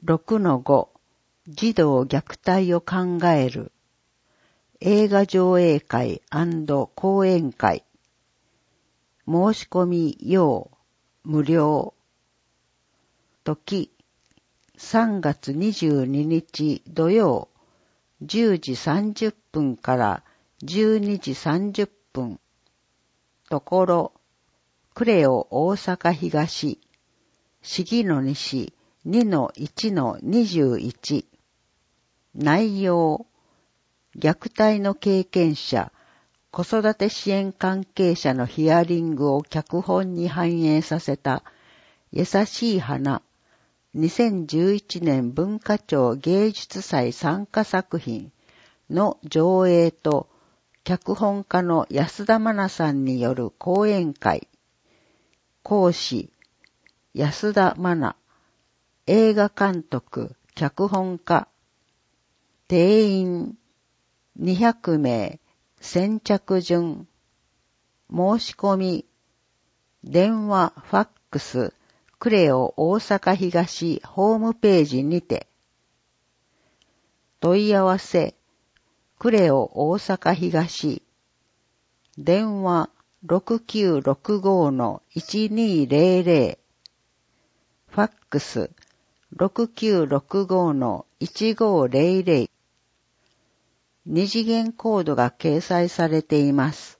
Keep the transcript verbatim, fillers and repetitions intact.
ろくのご 児童虐待を考える映画上映会&講演会申し込み用無料時さんがつにじゅうににち土曜じゅうじさんじゅっぷんからじゅうにじさんじゅっぷんところクレオ大阪東市の西 にのいちのにじゅういち 内容虐待の経験者子育て支援関係者のヒアリングを脚本に反映させた優しい花にせんじゅういちねん文化庁芸術祭参加作品の上映と脚本家の安田真奈さんによる講演会講師安田真奈映画監督脚本家定員にひゃくめい先着順申し込み電話ファックスクレオ大阪東ホームページにて問い合わせクレオ大阪東電話 ろくきゅうろくごのいちにーぜろぜろ ファックス ろくきゅうろくごのいちごぜろぜろ 二次元コードが掲載されています。